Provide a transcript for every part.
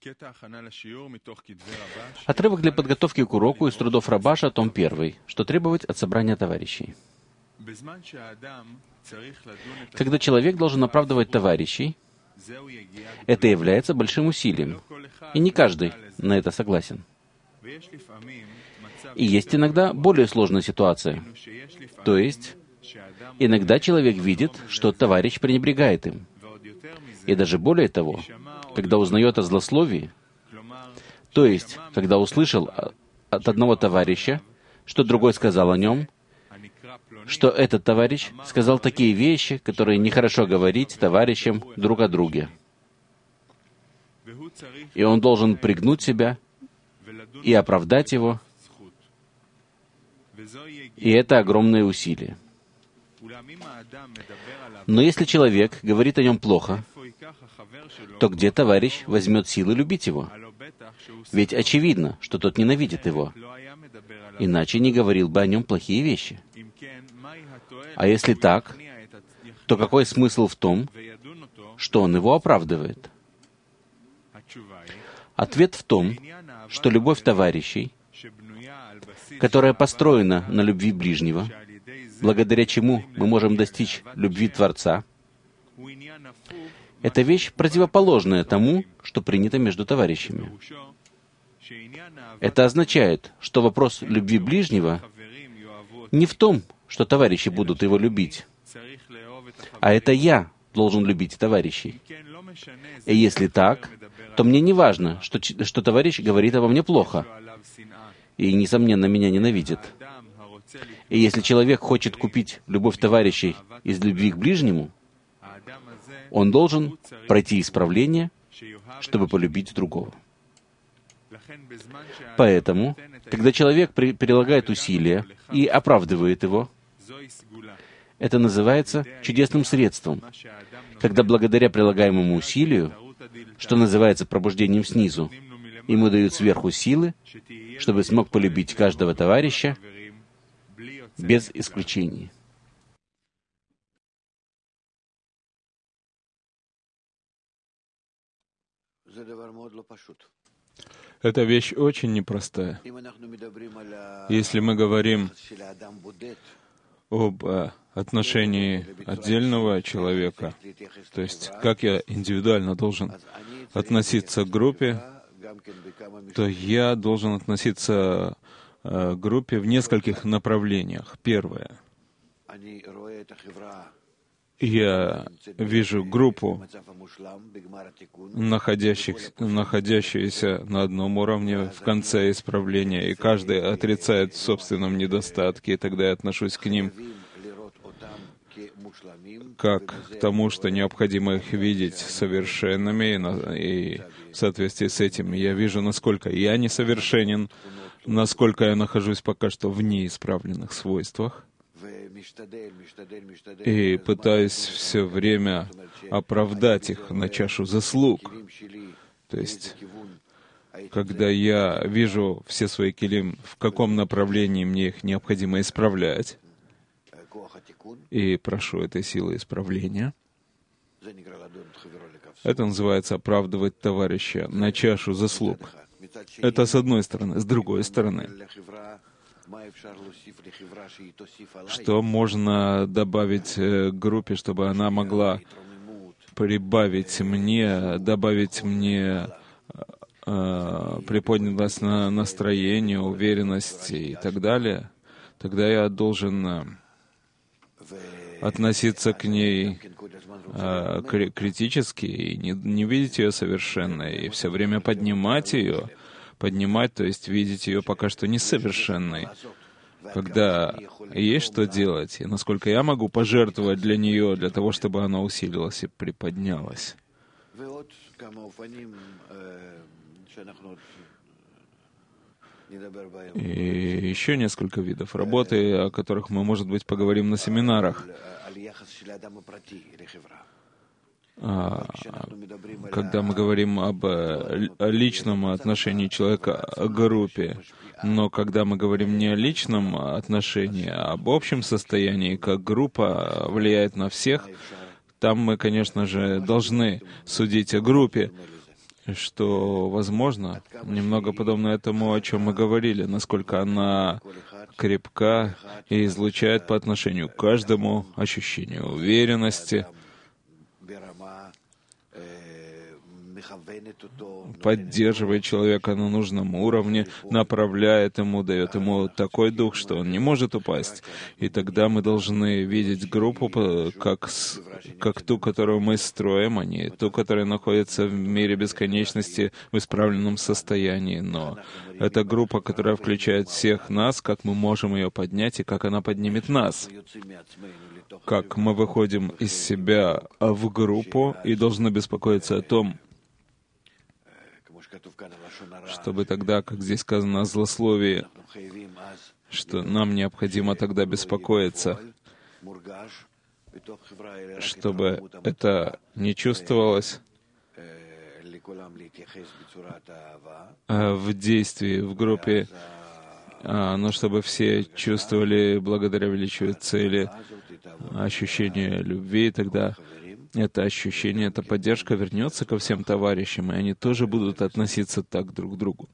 Отрывок для подготовки к уроку из трудов Рабаша, том 1, что требовать от собрания товарищей. Когда человек должен оправдывать товарищей, это является большим усилием, и не каждый на это согласен. И есть иногда более сложная ситуация, то есть иногда человек видит, что товарищ пренебрегает им. И даже более того, когда узнает о злословии, то есть, когда услышал от одного товарища, что другой сказал о нем, что этот товарищ сказал такие вещи, которые нехорошо говорить товарищам друг о друге. И он должен пригнуть себя и оправдать его, и это огромное усилие. Но если человек говорит о нем плохо, то где товарищ возьмет силы любить его? Ведь очевидно, что тот ненавидит его, иначе не говорил бы о нем плохие вещи. А если так, то какой смысл в том, что он его оправдывает? Ответ в том, что любовь товарищей, которая построена на любви ближнего, благодаря чему мы можем достичь любви Творца, это вещь противоположная тому, что принято между товарищами. Это означает, что вопрос любви ближнего не в том, что товарищи будут его любить, а это я должен любить товарищей. И если так, то мне не важно, что товарищ говорит обо мне плохо и, несомненно, меня ненавидит. И если человек хочет купить любовь товарищей из любви к ближнему, он должен пройти исправление, чтобы полюбить другого. Поэтому, когда человек прилагает усилия и оправдывает его, это называется чудесным средством, когда благодаря прилагаемому усилию, что называется пробуждением снизу, ему дают сверху силы, чтобы смог полюбить каждого товарища без исключений. Эта вещь очень непростая. Если мы говорим об отношении отдельного человека, то есть как я индивидуально должен относиться к группе, то я должен относиться к группе в нескольких направлениях. Первое. Я вижу группу, находящуюся на одном уровне в конце исправления, и каждый отрицает в собственном недостатке, и тогда я отношусь к ним как к тому, что необходимо их видеть совершенными, и в соответствии с этим я вижу, насколько я несовершенен, насколько я нахожусь пока что в неисправленных свойствах, и пытаюсь все время оправдать их на чашу заслуг. То есть, когда я вижу все свои килим, в каком направлении мне их необходимо исправлять, и прошу этой силы исправления, это называется оправдывать товарища на чашу заслуг. Это с одной стороны. С другой стороны, что можно добавить группе, чтобы она могла прибавить мне, добавить мне приподнятость на настроение, уверенность и так далее, тогда я должен относиться к ней критически и не видеть ее совершенной, и все время поднимать, то есть видеть ее пока что несовершенной. Когда есть что делать, и насколько я могу пожертвовать для нее, для того, чтобы она усилилась и приподнялась. И еще несколько видов работы, о которых мы, может быть, поговорим на семинарах. Когда мы говорим об личном отношении человека к группе, но когда мы говорим не о личном отношении, а об общем состоянии, как группа влияет на всех, там мы, конечно же, должны судить о группе. что, возможно, немного подобно этому, о чем мы говорили, насколько она крепка и излучает по отношению к каждому ощущение уверенности, поддерживает человека на нужном уровне, направляет ему, дает ему такой дух, что он не может упасть. И тогда мы должны видеть группу как ту, которую мы строим, а не ту, которая находится в мире бесконечности в исправленном состоянии. Но это группа, которая включает всех нас, как мы можем ее поднять и как она поднимет нас. Как мы выходим из себя в группу и должны беспокоиться о том, чтобы тогда, как здесь сказано о злословии, что нам необходимо тогда беспокоиться, чтобы это не чувствовалось в действии, в группе, но чтобы все чувствовали благодаря величию цели ощущение любви, и тогда это ощущение, эта поддержка вернется ко всем товарищам, и они тоже будут относиться так друг к другу.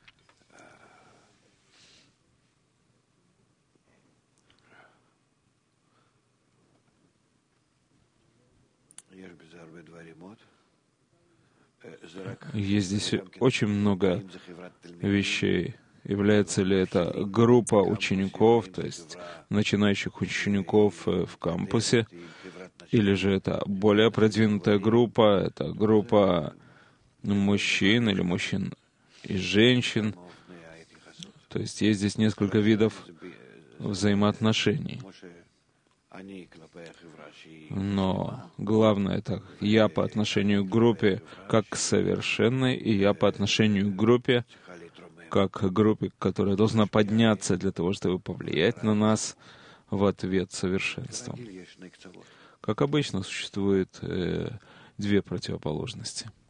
Есть здесь очень много вещей. Является ли это группа учеников, то есть начинающих учеников в кампусе, или же это более продвинутая группа, это группа мужчин или мужчин и женщин. То есть есть здесь несколько видов взаимоотношений. Но главное — это я по отношению к группе как к совершенной, и я по отношению к группе как к группе, которая должна подняться для того, чтобы повлиять на нас в ответ совершенством. Как обычно, существует две противоположности.